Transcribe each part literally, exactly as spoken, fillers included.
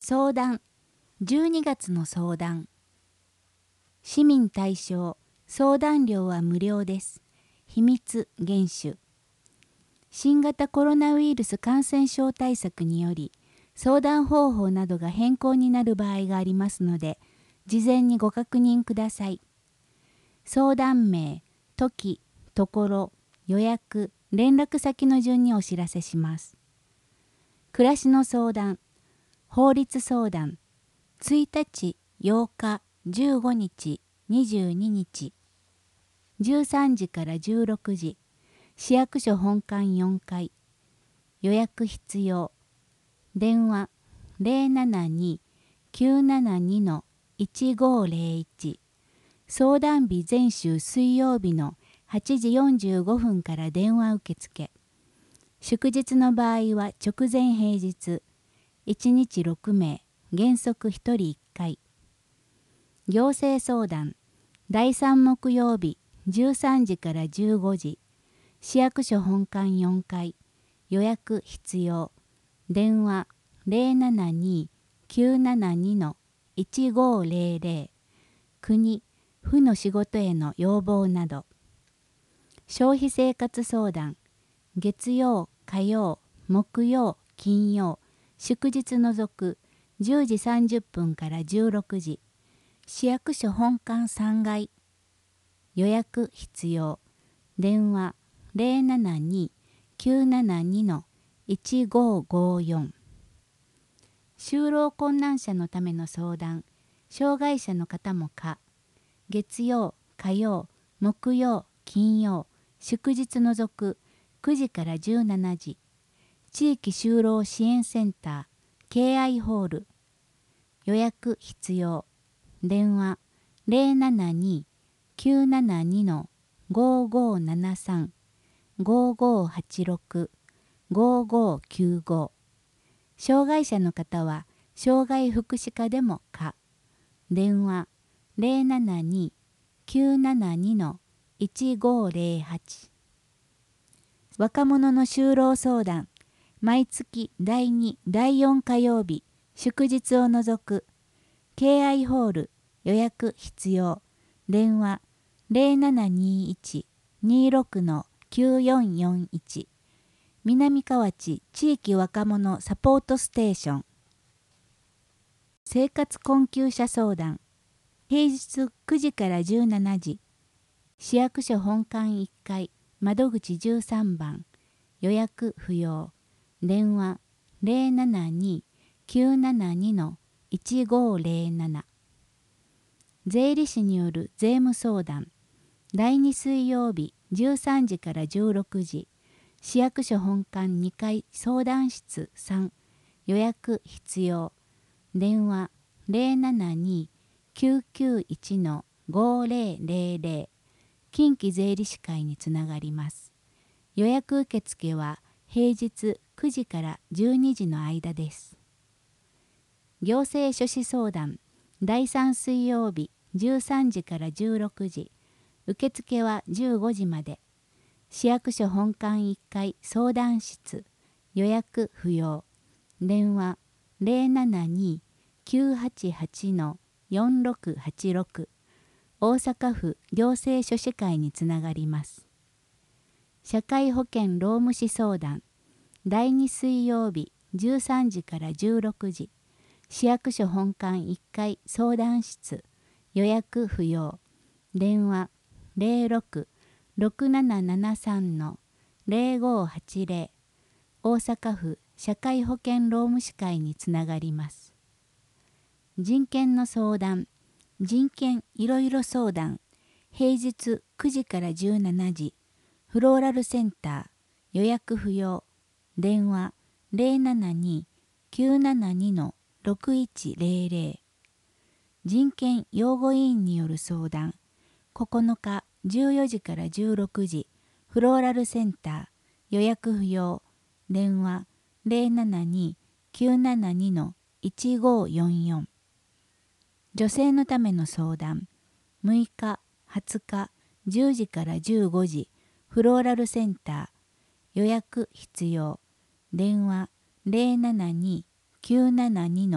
相談、じゅうにがつの相談。市民対象、相談料は無料です。秘密厳守。新型コロナウイルス感染症対策により、相談方法などが変更になる場合がありますので、事前にご確認ください。相談名、時、ところ、予約、連絡先の順にお知らせします。暮らしの相談、法律相談、いちにち、ようか、じゅうごにち、にじゅうににち、じゅうさんじからじゅうろくじ、市役所本館よんかい、予約必要、電話 ゼロななに きゅうななに いちごゼロいち、相談日前週水曜日のはちじよんじゅうごふんから電話受付。祝日の場合は直前平日、いちにちろくめい、原則ひとりいっかい。行政相談、だいさん木曜日じゅうさんじからじゅうごじ、市役所本館よんかい、予約必要、電話 ゼロななに きゅうななに いちごゼロゼロ、国、府の仕事への要望など。消費生活相談、月曜、火曜、木曜、金曜、祝日除くじゅうじさんじゅっぷんからじゅうろくじ、市役所本館さんがい、予約必要、電話 ゼロななに きゅうななに いちごごよん。就労困難者のための相談、障害者の方も可、月曜、火曜、木曜、金曜、祝日除くくじからじゅうしちじ、地域就労支援センター、敬愛ホール、予約必要、電話 ゼロななに きゅうななに ごごななさん、ごごはちろく、ごごきゅうご。障害者の方は障害福祉課でも可、電話 ゼロななに きゅうななに いちごゼロはち。若者の就労相談、毎月だいに、だいよん火曜日、祝日を除く、敬愛ホール、予約必要、電話 ゼロななにいち にろく きゅうよんよんいち、南河内地域若者サポートステーション。生活困窮者相談、平日くじからじゅうしちじ、市役所本館いっかい、窓口じゅうさんばん、予約不要、電話 ゼロななに きゅうななに いちごゼロなな。税理士による税務相談、だいに水曜日じゅうさんじからじゅうろくじ、市役所本館にかい相談室さん、予約必要、電話 ゼロななに きゅうきゅういち ごゼロゼロゼロ、近畿税理士会につながります。予約受付は平日くじからじゅうにじの間です。行政書士相談、だいさん水曜日じゅうさんじからじゅうろくじ、受付はじゅうごじまで。市役所本館いっかい相談室、予約不要、電話 ゼロななに きゅうはちはち よんろくはちろく、大阪府行政書士会につながります。社会保険労務士相談、だいに水曜日じゅうさんじからじゅうろくじ、市役所本館いっかい相談室、予約不要、電話 ゼロろく ろくななななさん ゼロごはちゼロ、大阪府社会保険労務士会につながります。人権の相談、人権いろいろ相談、平日くじからじゅうしちじ、フローラルセンター、予約不要、電話 ゼロななに きゅうななに ろくいちゼロゼロ。人権擁護委員による相談、ここのかじゅうよじからじゅうろくじ、フローラルセンター、予約不要、電話 ゼロななに きゅうななに いちごよんよん。女性のための相談、むいか、はつか、じゅうじからじゅうごじ、フローラルセンター、予約必要、電話 ゼロななに きゅうななに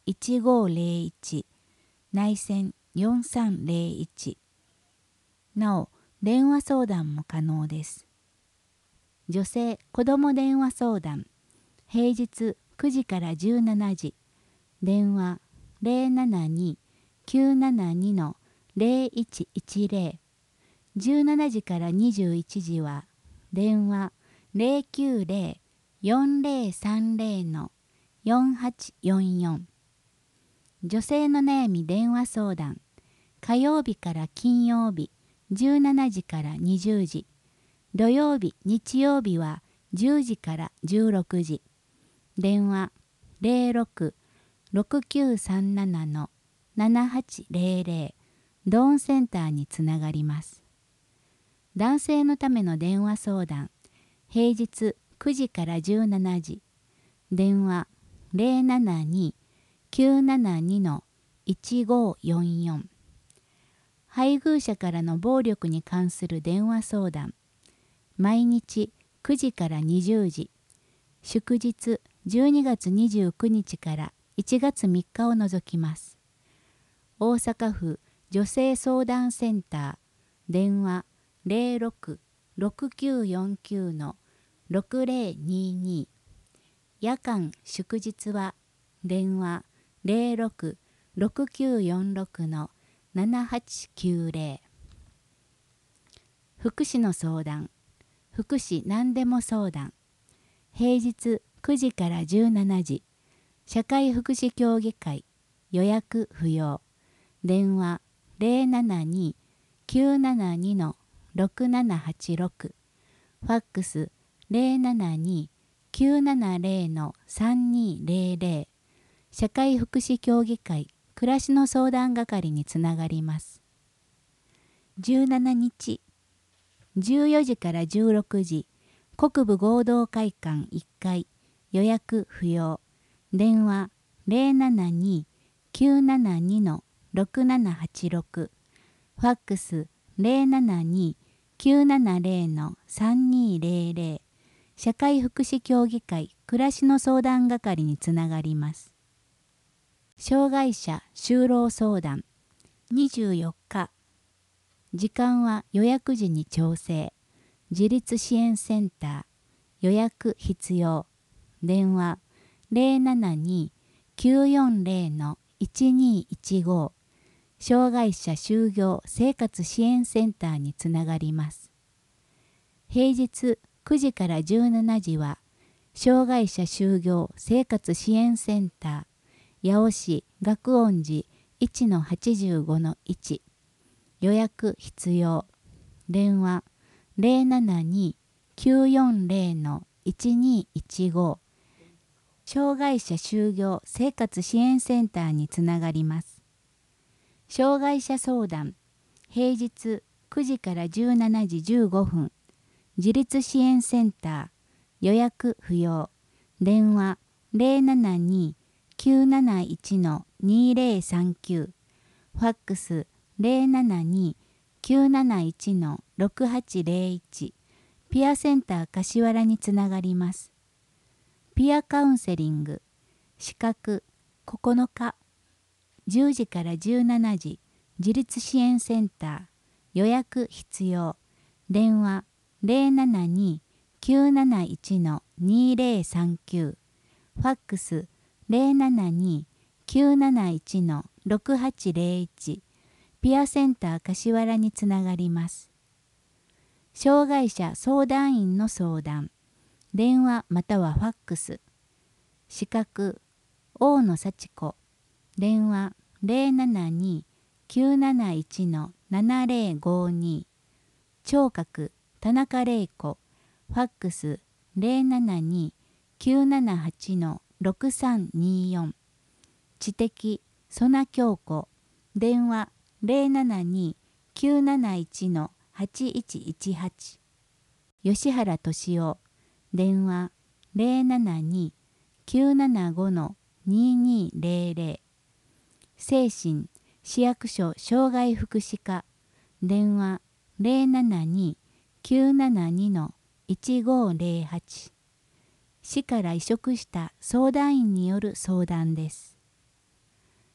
いちごーぜろいち、内線よんさんぜろいち。なお、電話相談も可能です。女性子ども電話相談、平日くじからじゅうしちじ、電話 ゼロななに きゅうななに ぜろいちいちぜろ、じゅうしちじからにじゅういちじは電話 ゼロきゅうぜろ よんぜろさんぜろ よんはちよんよん。女性の悩み電話相談、火曜日から金曜日じゅうしちじからにじゅうじ、土曜日日曜日はじゅうじからじゅうろくじ、電話 ゼロろく ろくきゅうさんなな ななはちぜろぜろ、ドーンセンターにつながります。男性のための電話相談、平日くじからじゅうしちじ、電話 ゼロななに きゅうななに いちごよんよん。配偶者からの暴力に関する電話相談、毎日くじからにじゅうじ、祝日じゅうにがつにじゅうくにちからいちがつみっかを除きます。大阪府女性相談センター、電話 ゼロろく ろくきゅうよんきゅう ろくぜろにに。夜間祝日は電話 ゼロろく ろくきゅうよんろく ななはちきゅうぜろ。福祉の相談、福祉何でも相談、平日くじからじゅうしちじ、社会福祉協議会、予約不要、電話 ゼロななに きゅうななに ろくななはちろく、ファックスゼロななに きゅうななぜろ さんにぜろぜろ、社会福祉協議会暮らしの相談係につながります。じゅうしちにち、じゅうよじからじゅうろくじ、国部合同会館いっかい、予約不要、電話 ゼロななに きゅうななに ろくななはちろく、ファックスゼロななに きゅうななぜろ さんにぜろぜろ、社会福祉協議会暮らしの相談係につながります。障害者就労相談、にじゅうよっか、時間は予約時に調整、自立支援センター、予約必要、電話 ゼロななに きゅうよんぜろ いちにいちご、障害者就業生活支援センターにつながります。平日くじからじゅうしちじは、障害者就業生活支援センター、八尾市学音寺 いちのはちじゅうごのいち、予約必要、電話 ゼロななに きゅうよんぜろ いちにいちご、障害者就業生活支援センターにつながります。障害者相談、平日くじからじゅうしちじじゅうごふん、自立支援センター、予約不要、電話 ゼロななに きゅうなないち にぜろさんきゅう、ファックスゼロななに きゅうなないち ろくはちぜろいち、ピアセンター柏原につながります。ピアカウンセリング、資格ここのか、じゅうじからじゅうしちじ、自立支援センター、予約必要、電話 ゼロななに きゅうなないち にぜろさんきゅう、ファックスゼロななに きゅうなないち ろくはちぜろいち、ピアセンター柏原につながります。障害者相談員の相談、電話またはファックス、資格大野幸子、電話 ゼロななに きゅうなないち ななぜろごに、聴覚田中玲子、ファックスゼロななに きゅうななはち ろくさんによん、知的曽名京子、電話ゼロななに きゅうなないち はちいちいちはち、吉原俊夫、電話ゼロななに きゅうななご ににぜろぜろ、精神市役所障害福祉課、電話ゼロななに きゅうななに いちごぜろはち、市から委嘱した相談員による相談です。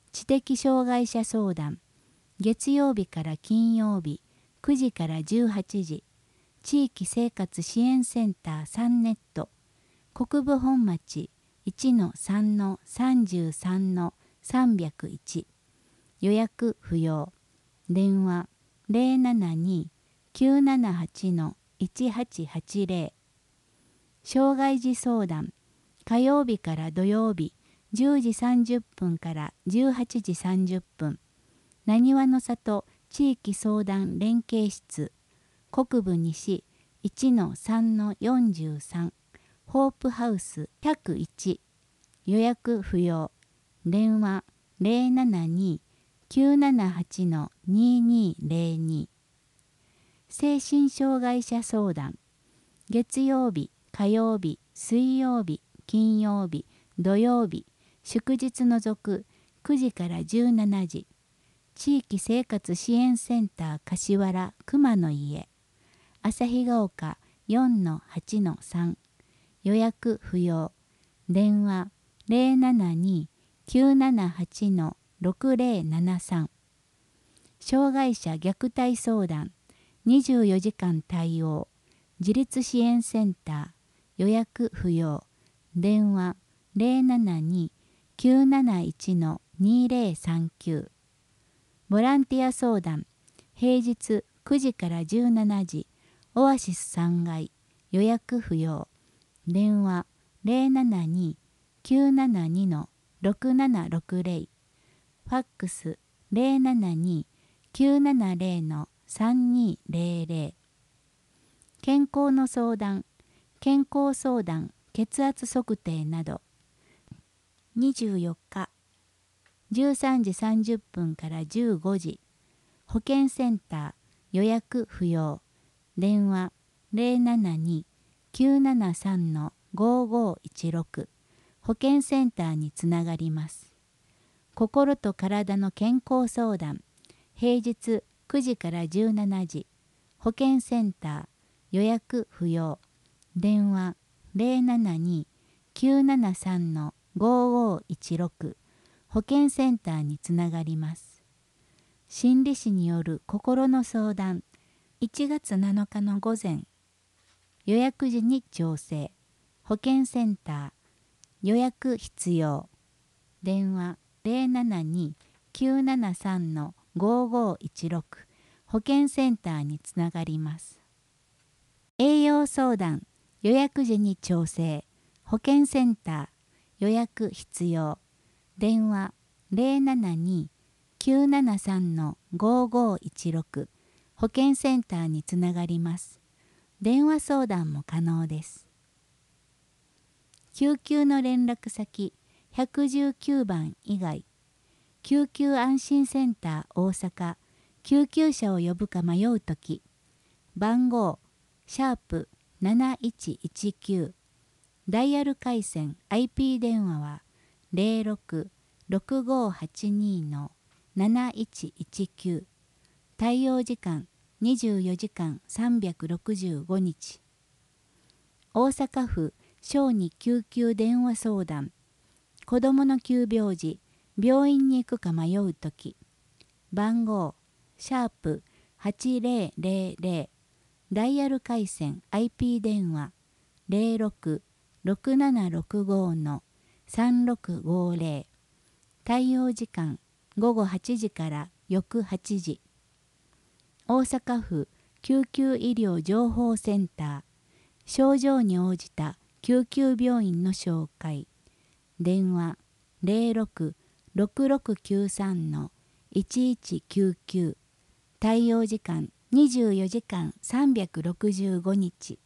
知的障害者相談、月曜日から金曜日くじからじゅうはちじ、地域生活支援センターさんネット、国分本町 いちのさんのさんじゅうさんのさんびゃくいち、予約不要、電話 ゼロななに きゅうななはち いちはちはちゼロ、障害児相談、火曜日から土曜日じゅうじさんじゅっぷんからじゅうはちじさんじゅっぷん、なにわの里地域相談連携室、国分西 いちのさんのよんじゅうさん、ホープハウスひゃくいち、予約不要、電話 ゼロななに きゅうななはち ににゼロに、精神障害者相談、月曜日、火曜日、水曜日、金曜日、土曜日、祝日除くくじからじゅうしちじ、地域生活支援センター柏原熊の家、旭ヶ丘 よんのはちのさん、予約不要、電話 ゼロななに きゅうななはち ろくゼロななさん、障害者虐待相談、にじゅうよじかん対応、自立支援センター、予約不要、電話 ゼロななに きゅうなないち にゼロさんきゅう、ボランティア相談、平日くじからじゅうしちじ、オアシスさんがい、予約不要、電話 ゼロななに きゅうななに ろくななろくゼロ、ファックス ゼロななに きゅうななゼロ さんにゼロゼロ、健康の相談、健康相談、血圧測定など、にじゅうよっかじゅうさんじさんじゅっぷんからじゅうごじ、保健センター、予約不要、電話 ゼロななに きゅうななさん ごごいちろく、保健センターにつながります。心と体の健康相談、平日くじからじゅうしちじ、保健センター、予約不要、電話 ゼロななに きゅうななさん ごごいちろく、保健センターにつながります。心理師による心の相談、いちがつなのかの午前、予約時に調整、保健センター、予約必要、電話 ゼロななに きゅうななさん ごごいちろく、保健センターにつながります。栄養相談、予約時に調整、保健センター、予約必要、電話 ゼロななに きゅうななさん ごごいちろく、保健センターにつながります。電話相談も可能です。救急の連絡先いちいちきゅうばん以外、救急安心センター大阪、救急車を呼ぶか迷うとき、番号シャープなないちいちきゅう、ダイヤル回線 アイピー 電話はゼロろく ろくごはちに なないちいちきゅう、対応時間にじゅうよじかんさんびゃくろくじゅうごにち。大阪府小児救急電話相談、子どもの急病時、病院に行くか迷うとき、番号シャープはちゼロゼロゼロ、ダイヤル回線 アイピー 電話ゼロろく ろくななろくご さんろくごゼロ、対応時間ごごはちじから翌はちじ。大阪府救急医療情報センター、症状に応じた救急病院の紹介、電話ゼロろく ろくろくきゅうさん いちいちきゅうきゅう、対応時間にじゅうよじかんさんびゃくろくじゅうごにち。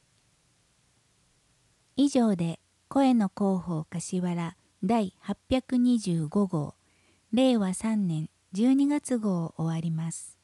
以上で声の広報柏原だいはっぴゃくにじゅうごごう、れいわさんねんじゅうにがつごうを終わります。